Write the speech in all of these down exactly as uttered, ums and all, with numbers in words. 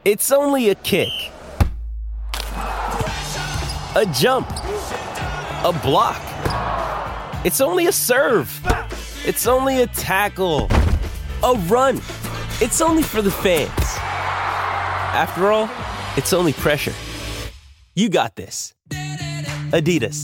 It's only a kick, a jump, a block. It's only a serve. It's only a tackle, a run. It's only for the fans. After all, it's only pressure. You got this. Adidas.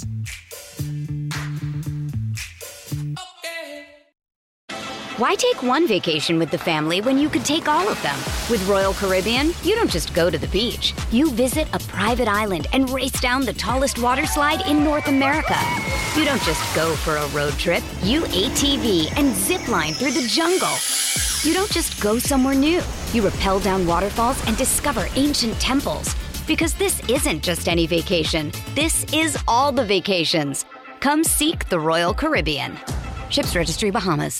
Why take one vacation with the family when you could take all of them? With Royal Caribbean, you don't just go to the beach. You visit a private island and race down the tallest water slide in North America. You don't just go for a road trip. You A T V and zip line through the jungle. You don't just go somewhere new. You rappel down waterfalls and discover ancient temples. Because this isn't just any vacation. This is all the vacations. Come seek the Royal Caribbean. Ships Registry, Bahamas.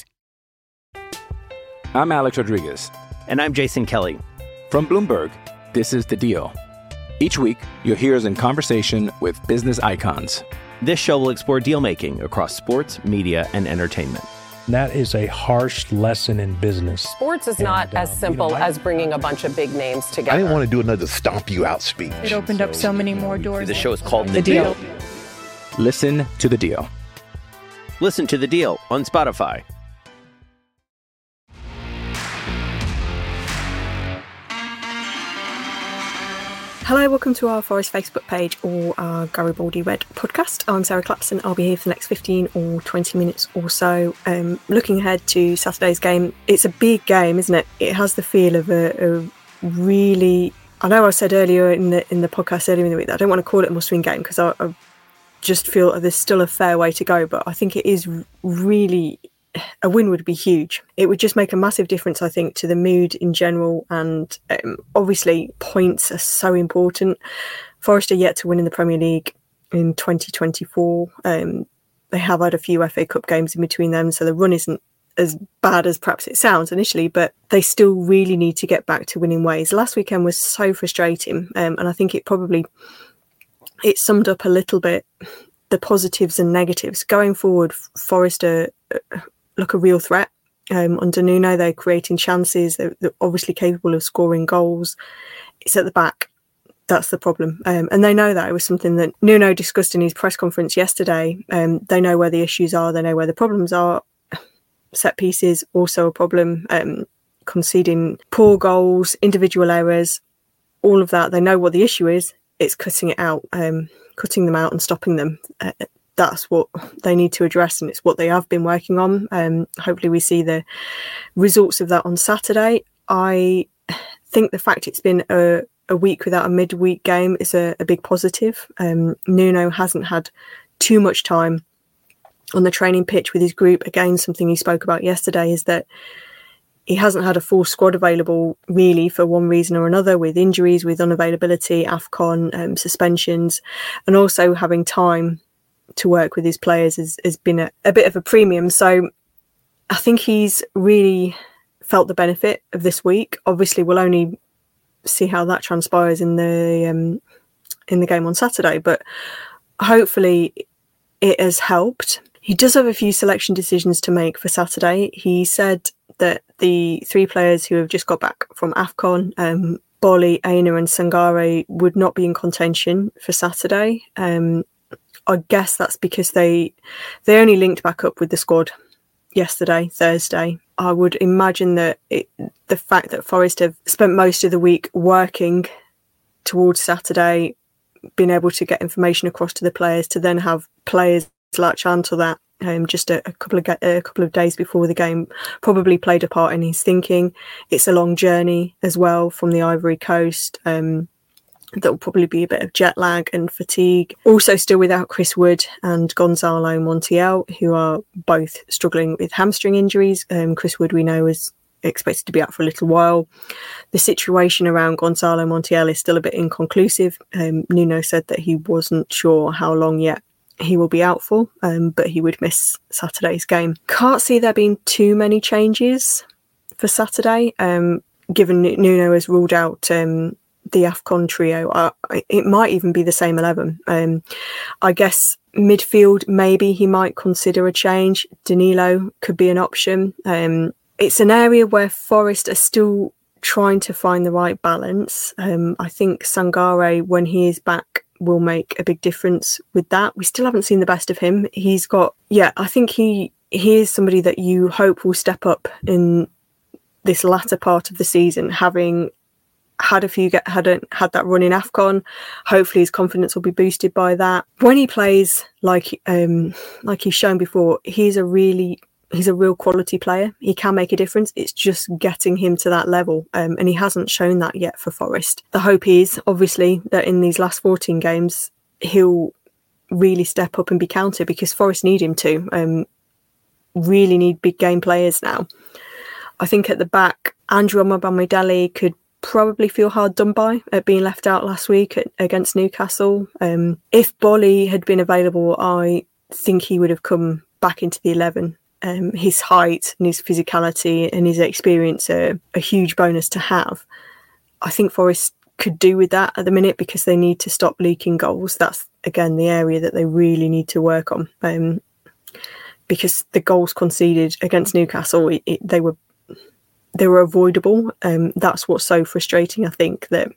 I'm Alex Rodriguez. And I'm Jason Kelly. From Bloomberg, this is The Deal. Each week, you'll hear us in conversation with business icons. This show will explore deal-making across sports, media, and entertainment. That is a harsh lesson in business. Sports is not and, as uh, simple you know, as bringing a bunch of big names together. I didn't want to do another stomp you out speech. It opened so, up so many more doors. The show is called The, the deal. deal. Listen to The Deal. Listen to The Deal on Spotify. Hello, welcome to our Forest Facebook page or our Garibaldi Red podcast. I'm Sarah Clapson. I'll be here for the next fifteen or twenty minutes or so. Um, looking ahead to Saturday's game, it's a big game, isn't it? It has the feel of a, a really... I know I said earlier in the in the podcast earlier in the week that I don't want to call it a must-win game because I, I just feel there's still a fair way to go, but I think it is really... A win would be huge. It would just make a massive difference, I think, to the mood in general. And um, obviously, points are so important. Forest are yet to win in the Premier League in twenty twenty-four. Um, they have had a few F A Cup games in between them, so the run isn't as bad as perhaps it sounds initially, but they still really need to get back to winning ways. Last weekend was so frustrating, um, and I think it probably it summed up a little bit the positives and negatives. Going forward, Forest are... Uh, look a real threat. Um, under Nuno, they're creating chances. They're, they're obviously capable of scoring goals. It's at the back. That's the problem. Um, and they know that. It was something that Nuno discussed in his press conference yesterday. Um, they know where the issues are. They know where the problems are. Set pieces, also a problem. Um, conceding poor goals, individual errors, all of that. They know what the issue is. It's cutting it out, um, cutting them out and stopping them. Uh, That's what they need to address, and it's what they have been working on. Um, hopefully we see the results of that on Saturday. I think the fact it's been a, a week without a midweek game is a, a big positive. Um, Nuno hasn't had too much time on the training pitch with his group. Again, something he spoke about yesterday is that he hasn't had a full squad available really for one reason or another, with injuries, with unavailability, AFCON, um, suspensions, and also having time to work with his players has, has been a, a bit of a premium. So I think he's really felt the benefit of this week. Obviously, we'll only see how that transpires in the um, in the game on Saturday, but hopefully it has helped. He does have a few selection decisions to make for Saturday. He said that the three players who have just got back from AFCON, um, Bolly, Aina and Sangare, would not be in contention for Saturday. Um, I guess that's because they they only linked back up with the squad yesterday, Thursday. I would imagine that it, the fact that Forest have spent most of the week working towards Saturday, being able to get information across to the players, to then have players latch onto that um, just a, a couple of a couple of days before the game, probably played a part in his thinking. It's a long journey as well from the Ivory Coast. Um, There will probably be a bit of jet lag and fatigue. Also still without Chris Wood and Gonzalo Montiel, who are both struggling with hamstring injuries. Um, Chris Wood, we know, is expected to be out for a little while. The situation around Gonzalo Montiel is still a bit inconclusive. Um, Nuno said that he wasn't sure how long yet he will be out for, um, but he would miss Saturday's game. Can't see there being too many changes for Saturday, um, given Nuno has ruled out... Um, the AFCON trio. Uh, it might even be the same eleven. Um, I guess midfield, maybe he might consider a change. Danilo could be an option. Um, it's an area where Forest are still trying to find the right balance. Um, I think Sangare, when he is back, will make a big difference with that. We still haven't seen the best of him. He's got, yeah, I think he he is somebody that you hope will step up in this latter part of the season, having had a few get had a, had that run in AFCON. Hopefully his confidence will be boosted by that. When he plays like um like he's shown before, he's a really he's a real quality player. He can make a difference. It's just getting him to that level, um, and he hasn't shown that yet for Forest. The hope is obviously that in these last fourteen games he'll really step up and be counted, because Forest need him to. Um, really need big game players now. I think at the back, Andrew Omobamidele could probably feel hard done by at being left out last week at, against Newcastle. Um, if Bolly had been available, I think he would have come back into the eleven. Um, his height and his physicality and his experience are a huge bonus to have. I think Forest could do with that at the minute, because they need to stop leaking goals. That's, again, the area that they really need to work on. Um, because the goals conceded against Newcastle, it, it, they were they were avoidable. Um, that's what's so frustrating, I think, that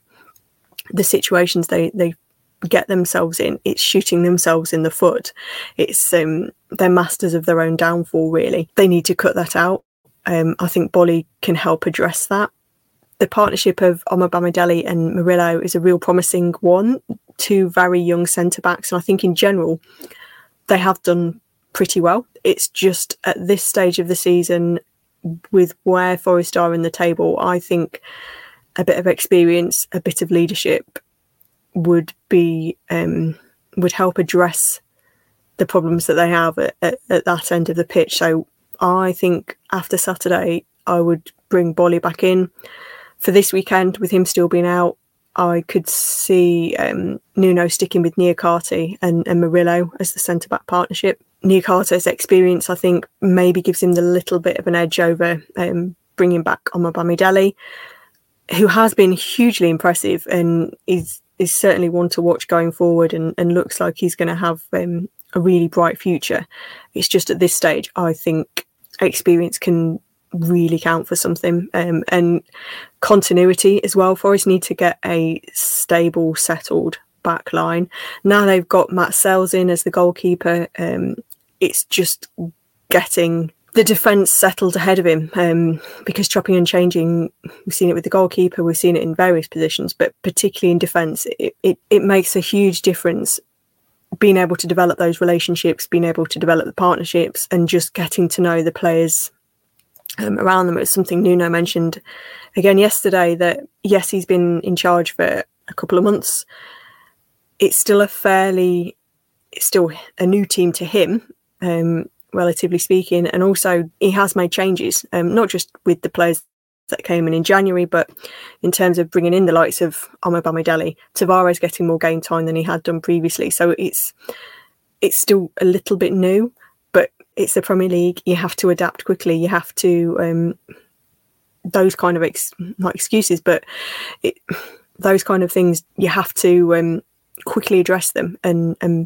the situations they, they get themselves in, it's shooting themselves in the foot. It's um, they're masters of their own downfall, really. They need to cut that out. Um, I think Bolly can help address that. The partnership of Omobamidele and Murillo is a real promising one. Two very young centre-backs, and I think in general they have done pretty well. It's just at this stage of the season, with where Forest are in the table, I think a bit of experience, a bit of leadership would be um, would help address the problems that they have at, at, at that end of the pitch. So I think after Saturday, I would bring Bolly back in. For this weekend, with him still being out, I could see um, Nuno sticking with Niakate and, and Murillo as the centre-back partnership. Niakate's experience, I think, maybe gives him the little bit of an edge over um, bringing back Omobamidele, who has been hugely impressive and is is certainly one to watch going forward, and, and looks like he's going to have um, a really bright future. It's just at this stage, I think experience can really count for something, um, and continuity as well. Forest need to get a stable, settled back line. Now they've got Matt Sells in as the goalkeeper. Um, it's just getting the defence settled ahead of him, um, because chopping and changing, we've seen it with the goalkeeper, we've seen it in various positions, but particularly in defence, it, it, it makes a huge difference being able to develop those relationships, being able to develop the partnerships, and just getting to know the players um, around them. It's something Nuno mentioned again yesterday, that yes, he's been in charge for a couple of months. It's still a fairly, it's still a new team to him, um, relatively speaking. And also he has made changes, um, not just with the players that came in in January, but in terms of bringing in the likes of Omobamidele, Tavares getting more game time than he had done previously. So it's it's still a little bit new, but it's the Premier League. You have to adapt quickly. You have to, um, those kind of, ex- not excuses, but it, those kind of things, you have to um, quickly address them and, and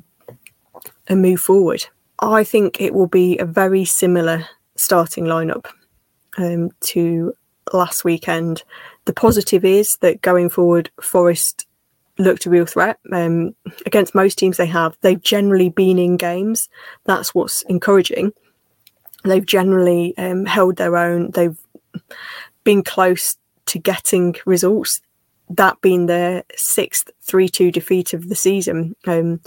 and move forward. I think it will be a very similar starting lineup um, to last weekend. The positive is that going forward, Forest looked a real threat. Um, against most teams they have, they've generally been in games. That's what's encouraging. They've generally um, held their own. They've been close to getting results. That being their sixth three two defeat of the season um,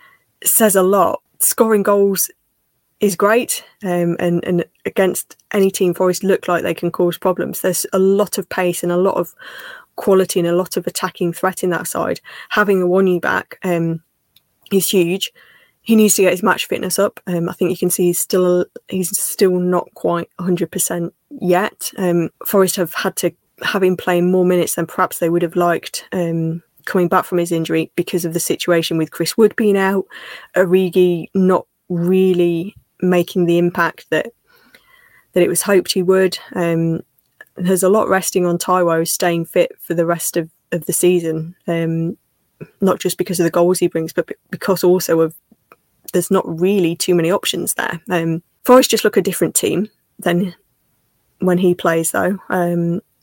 says a lot. Scoring goals is great, um, and, and against any team, Forest look like they can cause problems. There's a lot of pace and a lot of quality and a lot of attacking threat in that side. Having Awoniyi back um, is huge. He needs to get his match fitness up. Um, I think you can see he's still he's still not quite one hundred percent yet. Um, Forest have had to have him playing more minutes than perhaps they would have liked um, coming back from his injury, because of the situation with Chris Wood being out, Origi not really making the impact that that it was hoped he would. Um, there's a lot resting on Taiwo staying fit for the rest of, of the season, um, not just because of the goals he brings, but because also of there's not really too many options there. Um, Forest just look a different team than when he plays, though. Um,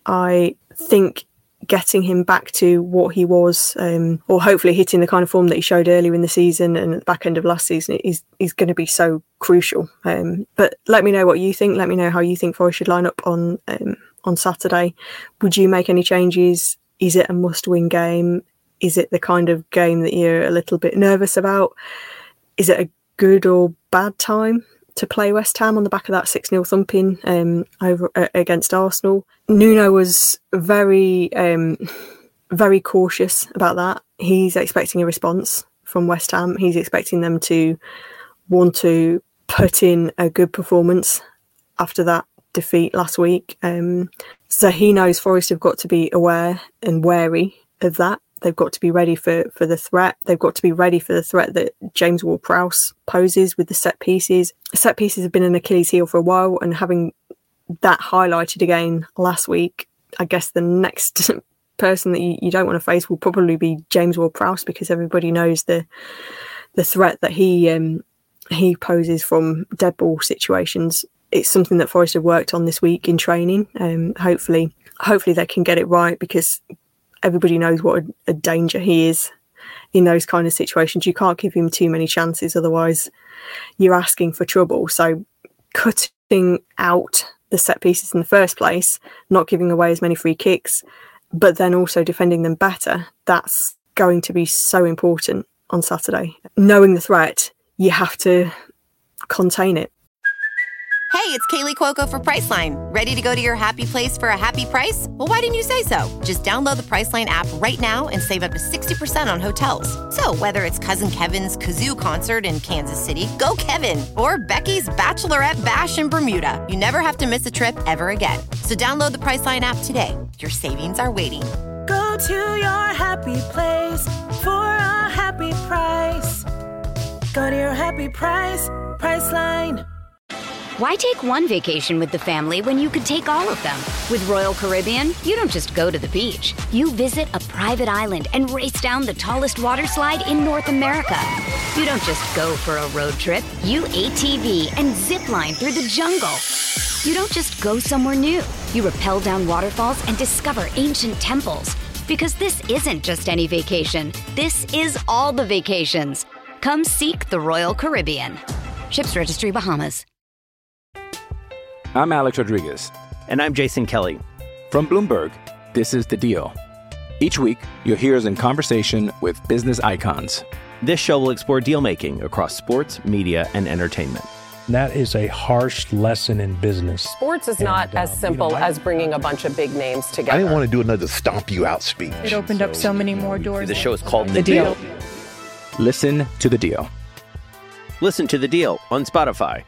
I think getting him back to what he was, um, or hopefully hitting the kind of form that he showed earlier in the season and at the back end of last season, is is going to be so crucial. Um, but let me know what you think. Let me know how you think Forest should line up on um, on Saturday. Would you make any changes? Is it a must-win game? Is it the kind of game that you're a little bit nervous about? Is it a good or bad time to play West Ham on the back of that six nil thumping um, over uh, against Arsenal? Nuno was very, um, very cautious about that. He's expecting a response from West Ham. He's expecting them to want to put in a good performance after that defeat last week. Um, so he knows Forest have got to be aware and wary of that. They've got to be ready for, for the threat. They've got to be ready for the threat that James Ward-Prowse poses with the set pieces. Set pieces have been an Achilles heel for a while, and having that highlighted again last week, I guess the next person that you, you don't want to face will probably be James Ward-Prowse, because everybody knows the the threat that he um, he poses from dead ball situations. It's something that Forest have worked on this week in training. Um, hopefully, hopefully they can get it right, because everybody knows what a, a danger he is in those kind of situations. You can't give him too many chances, otherwise you're asking for trouble. So cutting out the set pieces in the first place, not giving away as many free kicks, but then also defending them better, that's going to be so important on Saturday. Knowing the threat, you have to contain it. Hey, it's Kaylee Cuoco for Priceline. Ready to go to your happy place for a happy price? Well, why didn't you say so? Just download the Priceline app right now and save up to sixty percent on hotels. So whether it's Cousin Kevin's Kazoo Concert in Kansas City, go Kevin, or Becky's Bachelorette Bash in Bermuda, you never have to miss a trip ever again. So download the Priceline app today. Your savings are waiting. Go to your happy place for a happy price. Go to your happy price, Priceline. Why take one vacation with the family when you could take all of them? With Royal Caribbean, you don't just go to the beach. You visit a private island and race down the tallest water slide in North America. You don't just go for a road trip. You A T V and zip line through the jungle. You don't just go somewhere new. You rappel down waterfalls and discover ancient temples. Because this isn't just any vacation. This is all the vacations. Come seek the Royal Caribbean. Ships Registry, Bahamas. I'm Alex Rodriguez. And I'm Jason Kelly. From Bloomberg, this is The Deal. Each week, you'll hear us in conversation with business icons. This show will explore deal-making across sports, media, and entertainment. That is a harsh lesson in business. Sports is And, not uh, as simple you know, I- as bringing a bunch of big names together. I didn't want to do another stomp you out speech. It opened up so many more doors. The show is called The, The deal. Deal. Listen to The Deal. Listen to The Deal on Spotify.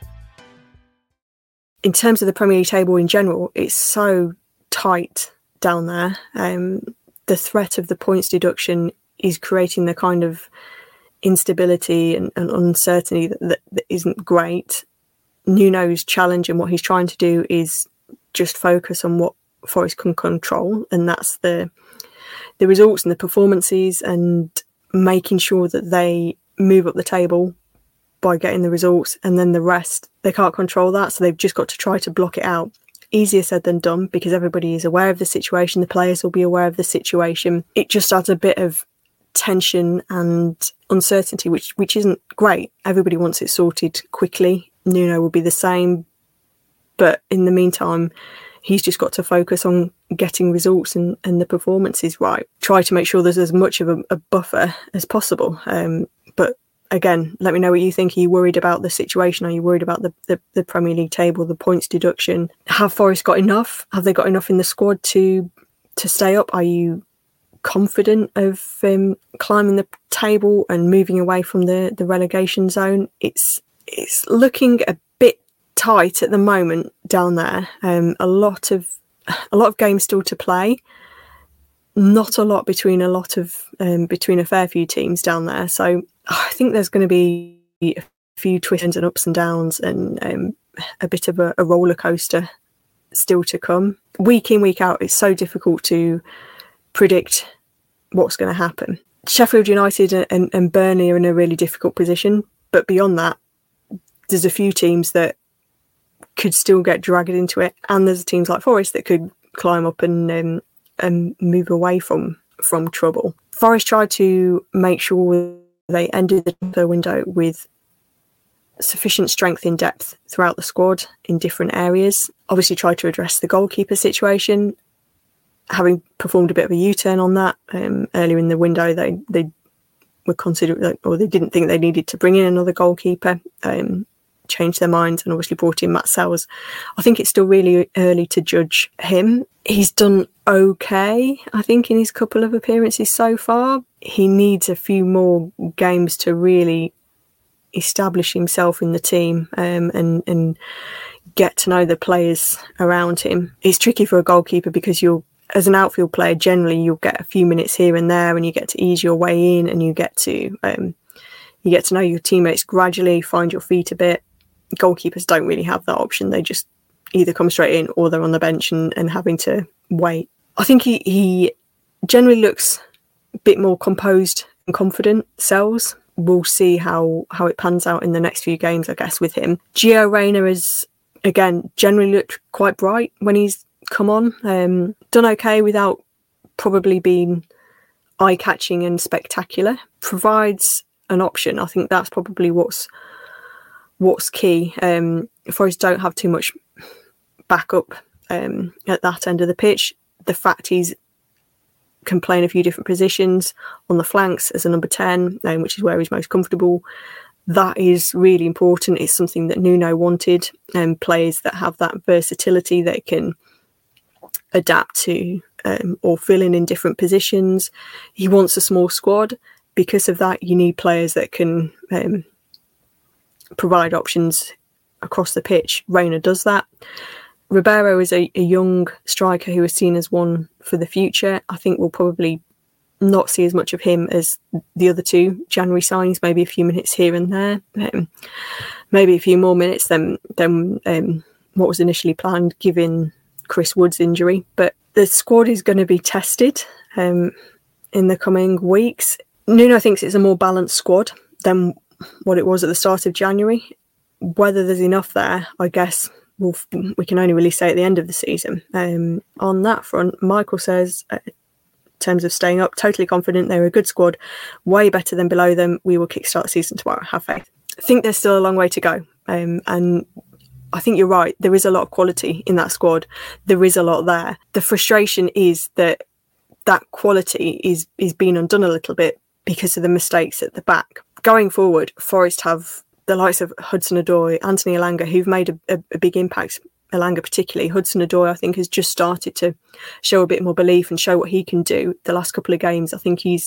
In terms of the Premier League table in general, it's so tight down there. Um, the threat of the points deduction is creating the kind of instability and, and uncertainty that, that, that isn't great. Nuno's challenge and what he's trying to do is just focus on what Forest can control, and that's the the results and the performances, and making sure that they move up the table by getting the results, and then the rest, they can't control that, so they've just got to try to block it out. Easier said than done, because everybody is aware of the situation, the players will be aware of the situation. It just adds a bit of tension and uncertainty, which which isn't great. Everybody wants it sorted quickly. Nuno will be the same, but in the meantime, he's just got to focus on getting results and, and the performances right. Try to make sure there's as much of a, a buffer as possible. Um, but again, let me know what you think. Are you worried about the situation? Are you worried about the, the, the Premier League table, the points deduction? Have Forest got enough? Have they got enough in the squad to to stay up? Are you confident of um, climbing the table and moving away from the, the relegation zone? It's it's looking a bit tight at the moment down there. Um, a lot of a lot of games still to play. Not a lot between a lot of um, between a fair few teams down there. So I think there's going to be a few twists and ups and downs, and um, a bit of a, a roller coaster still to come. Week in, week out, it's so difficult to predict what's going to happen. Sheffield United and, and Burnley are in a really difficult position, but beyond that, there's a few teams that could still get dragged into it, and there's teams like Forest that could climb up and um, and move away from from trouble. Forest tried to make sure they ended the transfer window with sufficient strength in depth throughout the squad in different areas. Obviously tried to address the goalkeeper situation, having performed a bit of a U-turn on that um, earlier in the window. They they were considered, or they didn't think they needed to bring in another goalkeeper, um, changed their minds and obviously brought in Matt Sells. I think it's still really early to judge him. He's done okay, I think, in his couple of appearances so far. He needs a few more games to really establish himself in the team um, and, and get to know the players around him. It's tricky for a goalkeeper because you'll, as an outfield player, generally you'll get a few minutes here and there and you get to ease your way in and you get to um, you get to know your teammates gradually, find your feet a bit. Goalkeepers don't really have that option. They just either come straight in or they're on the bench and, and having to wait. I think he, he generally looks a bit more composed and confident. Sells. We'll see how, how it pans out in the next few games, I guess, with him. Gio Reyna has, again, generally looked quite bright when he's come on. Um, done okay without probably being eye-catching and spectacular. Provides an option. I think that's probably what's what's key. Um, Forest don't have too much backup um, at that end of the pitch. The fact he's can play in a few different positions on the flanks as a number ten, um, which is where he's most comfortable. That is really important. It's something that Nuno wanted, and um, players that have that versatility that can adapt to um, or fill in in different positions. He wants a small squad. Because of that, you need players that can um, provide options across the pitch. Reyna does that. Ribeiro is a, a young striker who is seen as one for the future. I think we'll probably not see as much of him as the other two January signings, maybe a few minutes here and there. Um, maybe a few more minutes than, than um, what was initially planned, given Chris Wood's injury. But the squad is going to be tested um, in the coming weeks. Nuno thinks it's a more balanced squad than what it was at the start of January. Whether there's enough there, I guess we'll, we can only really say at the end of the season. Um, on that front, Michael says, uh, in terms of staying up, totally confident they're a good squad, way better than below them. We will kickstart the season tomorrow. Have faith. I think there's still a long way to go. Um, and I think you're right. There is a lot of quality in that squad. There is a lot there. The frustration is that that quality is is being undone a little bit because of the mistakes at the back. Going forward, Forest have the likes of Hudson-Odoi, Anthony Elanga, who've made a, a, a big impact. Elanga particularly. Hudson-Odoi, I think, has just started to show a bit more belief and show what he can do. The last couple of games, I think he's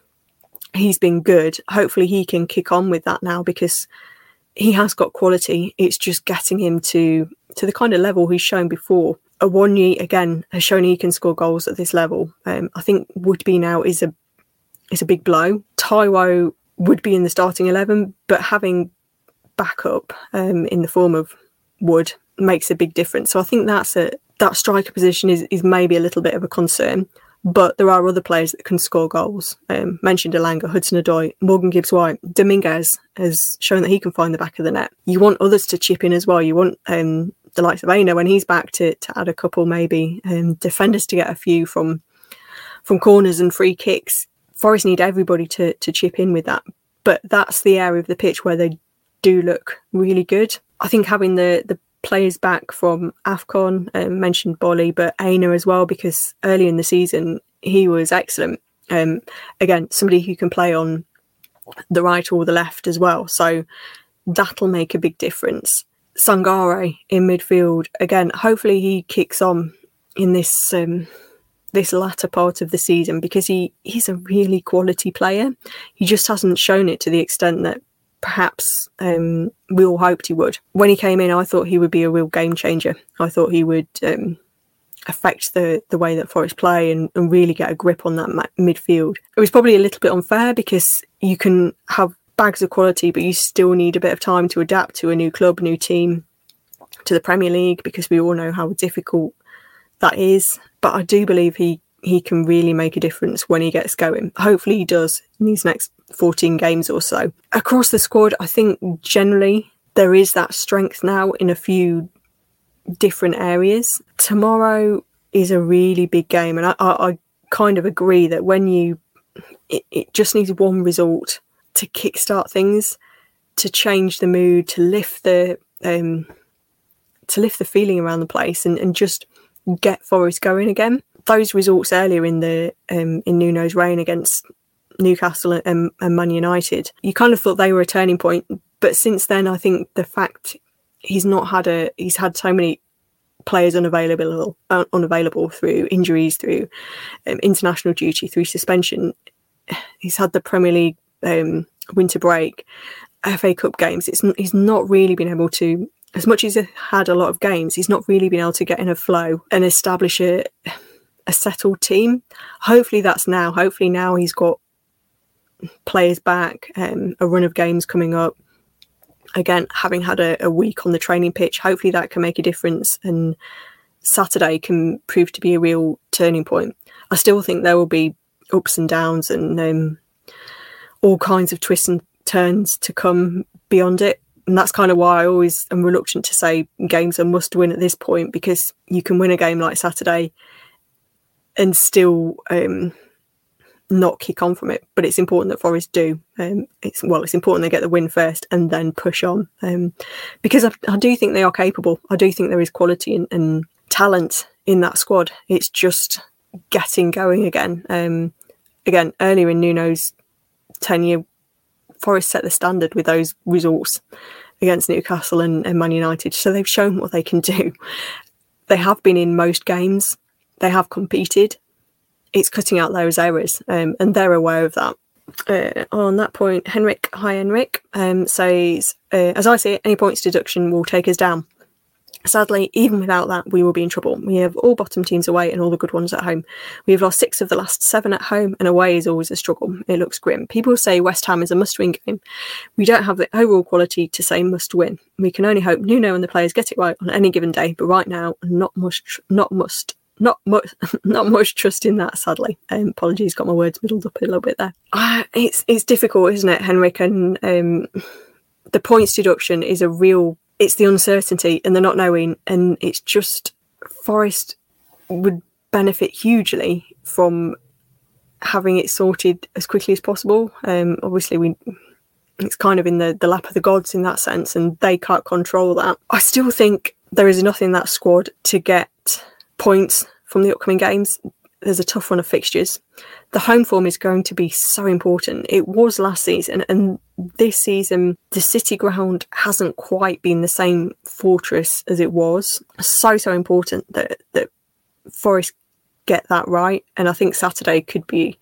he's been good. Hopefully he can kick on with that now because he has got quality. It's just getting him to, to the kind of level he's shown before. Awoniyi, again, has shown he can score goals at this level. Um, I think Woodby now is a It's a big blow. Taiwo would be in the starting eleven, but having backup um, in the form of Wood makes a big difference. So I think that's a that striker position is, is maybe a little bit of a concern. But there are other players that can score goals. Um, mentioned Elanga, Hudson-Odoi, Morgan Gibbs-White, Dominguez has shown that he can find the back of the net. You want others to chip in as well. You want um, the likes of Aina when he's back to to add a couple, maybe um, defenders to get a few from from corners and free kicks. Forest need everybody to, to chip in with that. But that's the area of the pitch where they do look really good. I think having the, the players back from AFCON, um, mentioned Bolly, but Aina as well, because early in the season, he was excellent. Um, again, somebody who can play on the right or the left as well. So that'll make a big difference. Sangare in midfield, again, hopefully he kicks on in this... Um, this latter part of the season because he, he's a really quality player. He just hasn't shown it to the extent that perhaps um, we all hoped he would. When he came in, I thought he would be a real game changer. I thought he would um, affect the, the way that Forest play and, and really get a grip on that ma- midfield. It was probably a little bit unfair because you can have bags of quality, but you still need a bit of time to adapt to a new club, new team, to the Premier League, because we all know how difficult that is. But I do believe he, he can really make a difference when he gets going. Hopefully he does in these next fourteen games or so. Across the squad, I think generally there is that strength now in a few different areas. Tomorrow is a really big game, and I, I, I kind of agree that when you, it, it just needs one result to kickstart things, to change the mood, to lift the um, to lift the feeling around the place, and, and just get Forest going again. Those results earlier in the um, in Nuno's reign against Newcastle and, and Man United, you kind of thought they were a turning point, but since then, I think the fact he's not had a he's had so many players unavailable uh, unavailable through injuries, through um, international duty, through suspension. He's had the Premier League um, winter break, F A Cup games. It's he's not really been able to, as much as he's had a lot of games, he's not really been able to get in a flow and establish a a settled team. Hopefully that's now. Hopefully now he's got players back, um, a run of games coming up. Again, having had a, a week on the training pitch, hopefully that can make a difference, and Saturday can prove to be a real turning point. I still think there will be ups and downs and um, all kinds of twists and turns to come beyond it. And that's kind of why I always am reluctant to say games are must win at this point, because you can win a game like Saturday and still um, not kick on from it. But it's important that Forest do. Um, it's well, it's important they get the win first and then push on, um, because I, I do think they are capable. I do think there is quality and, and talent in that squad. It's just getting going again. Um, again, earlier in Nuno's tenure, Forest set the standard with those results against Newcastle and, and Man United. So they've shown what they can do. They have been in most games. They have competed. It's cutting out those errors, um, and they're aware of that. Uh, on that point, Henrik, hi Henrik, um, says, uh, as I see it, any points deduction will take us down. Sadly, even without that, we will be in trouble. We have all bottom teams away and all the good ones at home. We have lost six of the last seven at home, and away is always a struggle. It looks grim. People say West Ham is a must-win game. We don't have the overall quality to say must-win. We can only hope Nuno and the players get it right on any given day, but right now, not much, not must. Not much, not much trust in that. Sadly, um, apologies, got my words muddled up a little bit there. Uh, it's it's difficult, isn't it, Henrik? And um, the points deduction is a real. It's the uncertainty and the not knowing, and it's just Forest would benefit hugely from having it sorted as quickly as possible. Um, obviously, we it's kind of in the the lap of the gods in that sense, and they can't control that. I still think there is enough in that squad to get points from the upcoming games. There's a tough run of fixtures. The home form is going to be so important. It was last season, and this season the City ground hasn't quite been the same fortress as it was. So so important that that Forest get that right, and I think Saturday could be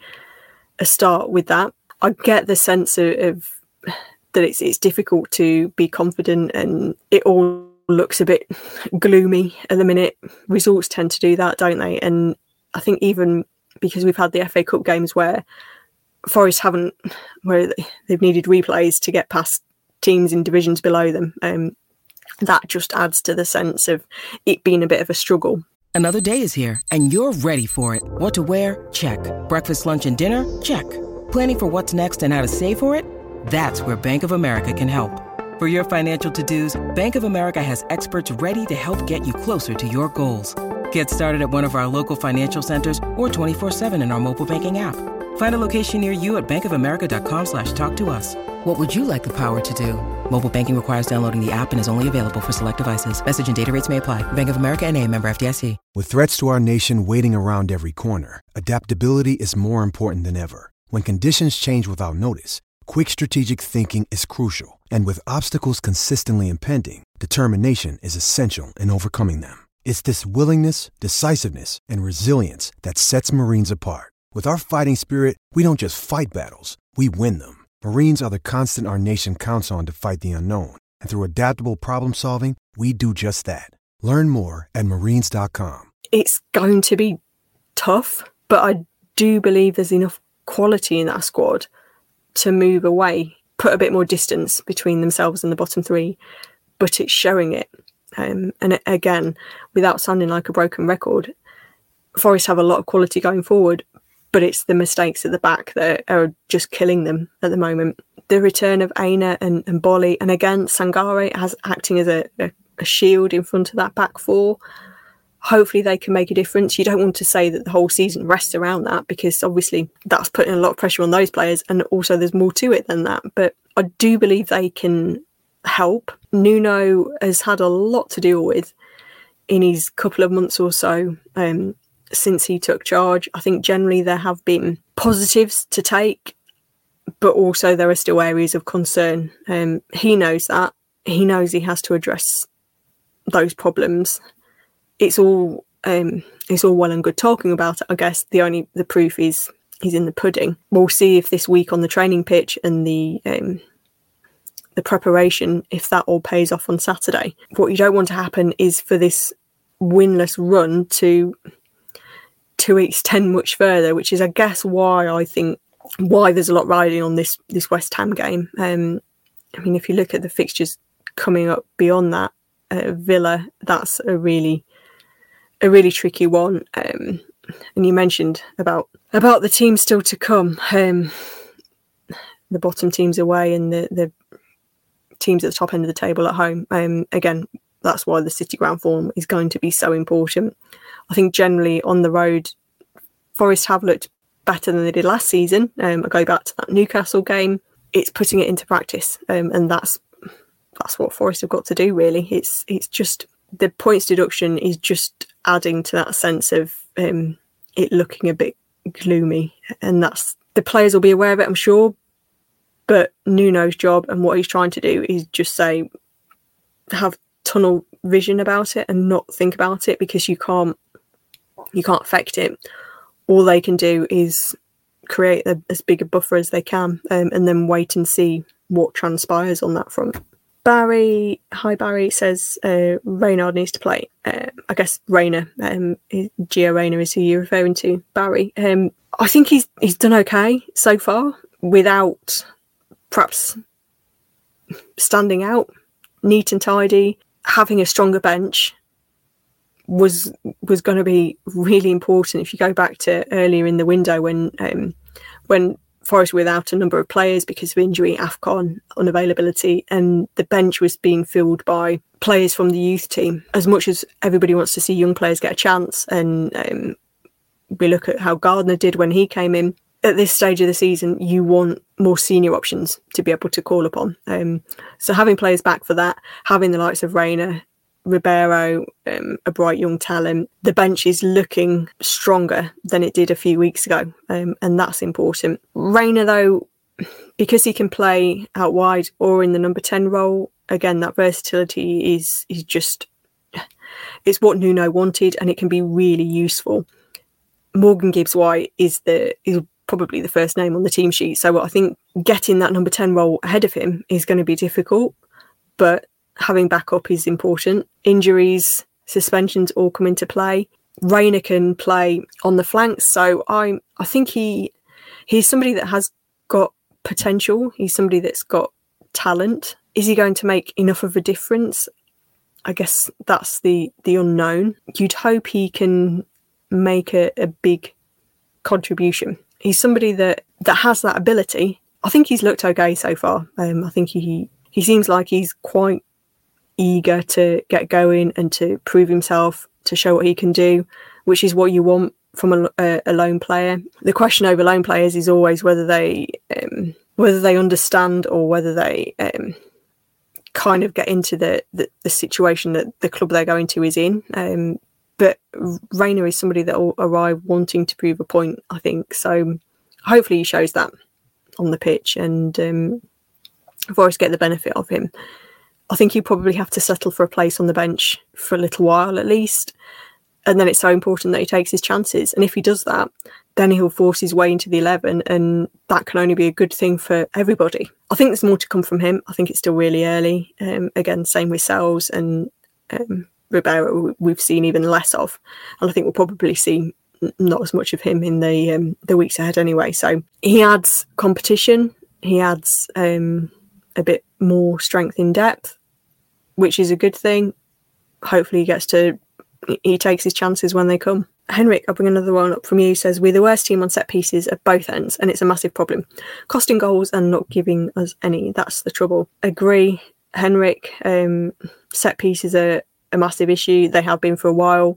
a start with that. I get the sense of, of that it's it's difficult to be confident, and it all looks a bit gloomy at the minute. Results tend to do that, don't they? And I think even because we've had the F A Cup games where Forest haven't, where they've needed replays to get past teams in divisions below them, um, that just adds to the sense of it being a bit of a struggle. Another day is here and you're ready for it. What to wear? Check. Breakfast, lunch, and dinner? Check. Planning for what's next and how to save for it? That's where Bank of America can help. For your financial to-dos, Bank of America has experts ready to help get you closer to your goals. Get started at one of our local financial centers or twenty-four seven in our mobile banking app. Find a location near you at bankofamerica.com slash talk to us. What would you like the power to do? Mobile banking requires downloading the app and is only available for select devices. Message and data rates may apply. Bank of America N A, member F D I C. With threats to our nation waiting around every corner, adaptability is more important than ever. When conditions change without notice, quick strategic thinking is crucial. And with obstacles consistently impending, determination is essential in overcoming them. It's this willingness, decisiveness, and resilience that sets Marines apart. With our fighting spirit, we don't just fight battles, we win them. Marines are the constant our nation counts on to fight the unknown. And through adaptable problem solving, we do just that. Learn more at marines dot com. It's going to be tough, but I do believe there's enough quality in that squad to move away, put a bit more distance between themselves and the bottom three, but it's showing it. Um, and again, without sounding like a broken record, Forest have a lot of quality going forward, but it's the mistakes at the back that are just killing them at the moment. The return of Aina and, and Bolly, and again, Sangare has acting as a, a, a shield in front of that back four. hopefully they can make a difference. You don't want to say that the whole season rests around that, because obviously that's putting a lot of pressure on those players, and also there's more to it than that. But I do believe they can help. Nuno has had a lot to deal with in his couple of months or so um, since he took charge. I think generally there have been positives to take, but also there are still areas of concern. Um, he knows that. He knows he has to address those problems. It's all um, it's all well and good talking about it. I guess the only the proof is is in the pudding. We'll see if this week on the training pitch and the um, the preparation, if that all pays off on Saturday. What you don't want to happen is for this winless run to to extend much further, which is, I guess, why I think why there's a lot riding on this this West Ham game. Um, I mean, if you look at the fixtures coming up beyond that, uh, Villa, that's a really a really tricky one. Um, and you mentioned about about the teams still to come. Um, the bottom teams away and the, the teams at the top end of the table at home. Um, again, that's why the City ground form is going to be so important. I think generally on the road, Forest have looked better than they did last season. Um, I go back to that Newcastle game. It's putting it into practice, um, and that's that's what Forest have got to do. Really, it's it's just the points deduction is just adding to that sense of um, it looking a bit gloomy, and that's the players will be aware of it, I'm sure. But Nuno's job and what he's trying to do is just say, have tunnel vision about it and not think about it, because you can't you can't affect it. All they can do is create a, as big a buffer as they can, um, and then wait and see what transpires on that front. Barry, hi Barry, says uh, Reynard needs to play. Uh, I guess Rayner, um, Gio Reyna is who you're referring to, Barry. Um, I think he's he's done okay so far without perhaps standing out, neat and tidy. Having a stronger bench was was going to be really important. If you go back to earlier in the window when um, when Forest were without a number of players because of injury, AFCON, unavailability, and the bench was being filled by players from the youth team. As much as everybody wants to see young players get a chance, and um, we look at how Gardner did when he came in, at this stage of the season, you want more senior options to be able to call upon. Um, so having players back for that, having the likes of Rayner, Ribeiro, um, a bright young talent, the bench is looking stronger than it did a few weeks ago, um, and that's important. Rayner, though, because he can play out wide or in the number ten role, again, that versatility is is just, it's what Nuno wanted, and it can be really useful. Morgan Gibbs-White is the is probably the first name on the team sheet, so I think getting that number ten role ahead of him is going to be difficult, but having backup is important. Injuries, suspensions all come into play. Rayner can play on the flanks, so I I think he he's somebody that has got potential. He's somebody that's got talent. Is he going to make enough of a difference? I guess that's the the unknown. You'd hope he can make a, a big contribution. He's somebody that, that has that ability. I think he's looked okay so far. Um, I think he he seems like he's quite eager to get going and to prove himself, to show what he can do, which is what you want from a, a, a lone player. The question over lone players is always whether they um, whether they understand or whether they um, kind of get into the, the, the situation that the club they're going to is in. Um, but Rayner is somebody that will arrive wanting to prove a point, I think. So hopefully he shows that on the pitch, and um, Forest get the benefit of him. I think you probably have to settle for a place on the bench for a little while at least. And then it's so important that he takes his chances. And if he does that, then he'll force his way into the eleven, and that can only be a good thing for everybody. I think there's more to come from him. I think it's still really early. Um, again, same with Sells and um, Ribeiro, we've seen even less of. And I think we'll probably see not as much of him in the um, the weeks ahead anyway. So he adds competition. He adds um, a bit more strength in depth, which is a good thing. Hopefully he gets to, he takes his chances when they come. Henrik, I'll bring another one up from you, says, we're the worst team on set pieces at both ends, and it's a massive problem. Costing goals and not giving us any. That's the trouble. Agree, Henrik. Um, set pieces are a massive issue. They have been for a while.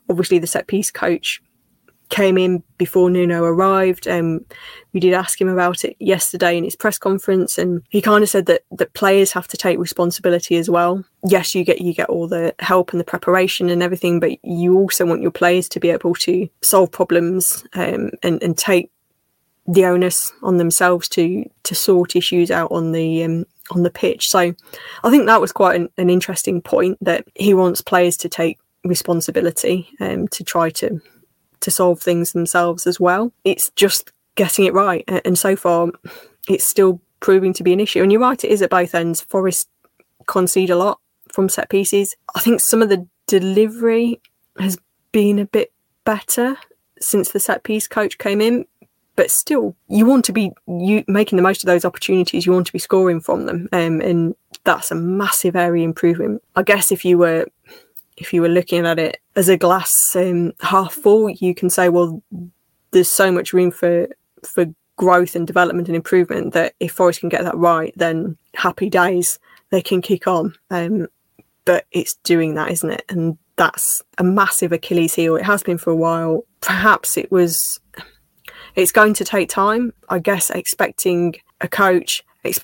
obviously the set piece coach came in before Nuno arrived. Um, we did ask him about it yesterday in his press conference, and he kind of said that that players have to take responsibility as well. Yes, you get you get all the help and the preparation and everything, but you also want your players to be able to solve problems um, and and take the onus on themselves to to sort issues out on the um, on the pitch. So I think that was quite an, an interesting point, that he wants players to take responsibility um, to try to to solve things themselves as well. It's just getting it right, and so far it's still proving to be an issue. And you're right, it is at both ends. Forest concede a lot from set pieces. I think some of the delivery has been a bit better since the set piece coach came in, but still you want to be you making the most of those opportunities. You want to be scoring from them, um, and that's a massive area improvement. I guess if you were if you were looking at it as a glass um, half full, you can say, well, there's so much room for for growth and development and improvement that if Forest can get that right, then happy days, they can kick on. Um, but it's doing that, isn't it? And that's a massive Achilles heel. It has been for a while. Perhaps it was, it's going to take time. I guess expecting a coach, expect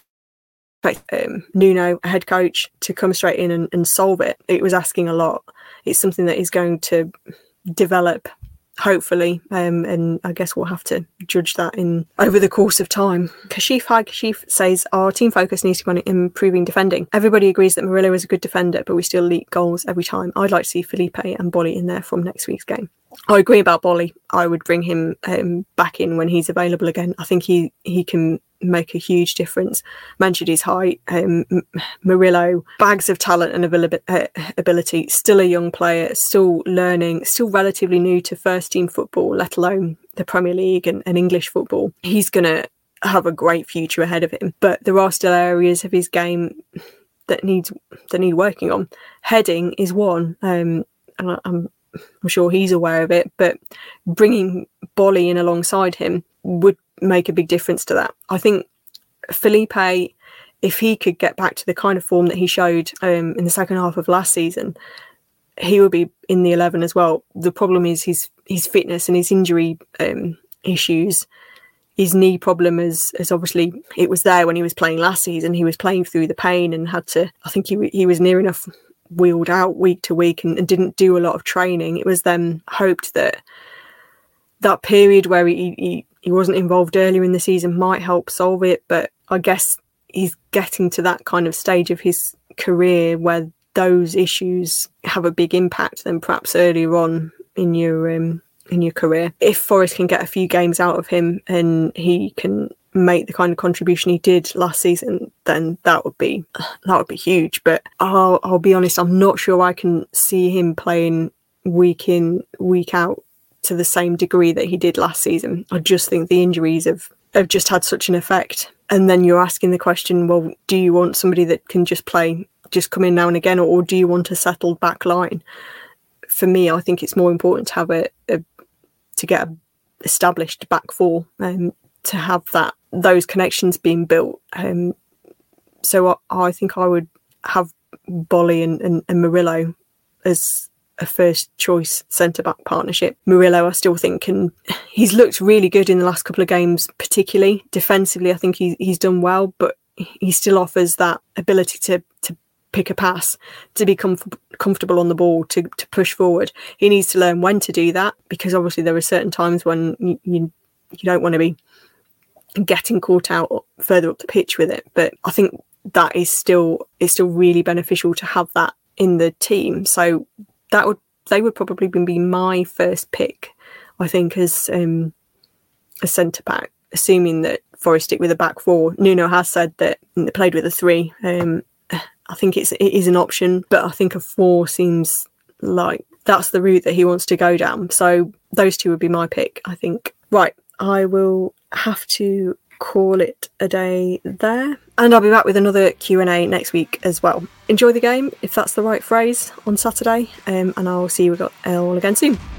um, Nuno, a head coach, to come straight in and, and solve it, it was asking a lot. It's something that is going to develop, hopefully, um, and I guess we'll have to judge that in over the course of time. Kashif, hi Kashif, says our team focus needs to be on improving defending. Everybody agrees that Murillo is a good defender, but we still leak goals every time. I'd like to see Felipe and Bolly in there from next week's game. I agree about Bolly. I would bring him um, back in when he's available again. I think he, he can make a huge difference. Mentioned his height. Um, Murillo, bags of talent and ability, still a young player, still learning, still relatively new to first team football, let alone the Premier League and, and English football. He's going to have a great future ahead of him, but there are still areas of his game that needs that need working on. Heading is one, um, and I, I'm I'm sure he's aware of it, but bringing Bolly in alongside him would make a big difference to that. I think Felipe, if he could get back to the kind of form that he showed um, in the second half of last season, he would be in the eleven as well. The problem is his his fitness and his injury um, issues. His knee problem is, is obviously, it was there when he was playing last season. He was playing through the pain and had to, I think he he was near enough wheeled out week to week and, and didn't do a lot of training. It was then hoped that that period where he, he, he wasn't involved earlier in the season might help solve it. But I guess he's getting to that kind of stage of his career where those issues have a big impact than perhaps earlier on in your um, in your career. If Forest can get a few games out of him and he can make the kind of contribution he did last season, then that would be that would be huge. But I'll, I'll be honest, I'm not sure I can see him playing week in, week out to the same degree that he did last season. I just think the injuries have, have just had such an effect. And then you're asking the question, well, do you want somebody that can just play, just come in now and again, or, or do you want a settled back line? For me, I think it's more important to have a, a to get a established back four and um, to have that those connections being built. Um, so I, I think I would have Bolly and, and, and Murillo as a first choice centre-back partnership. Murillo, I still think, can, he's looked really good in the last couple of games, particularly defensively. I think he, he's done well, but he still offers that ability to, to pick a pass, to be comf- comfortable on the ball, to, to push forward. He needs to learn when to do that, because obviously there are certain times when you, you, you don't want to be getting caught out further up the pitch with it. But I think that is still is still really beneficial to have that in the team. So that would they would probably be my first pick, I think, as um, a centre back, assuming that Forest stick with a back four. Nuno has said that they played with a three. Um, I think it's it is an option, but I think a four seems like that's the route that he wants to go down. So those two would be my pick, I think. Right, I will have to call it a day there, and I'll be back with another Q and A next week as well. Enjoy the game, if that's the right phrase, on Saturday, um, and I'll see you all again soon.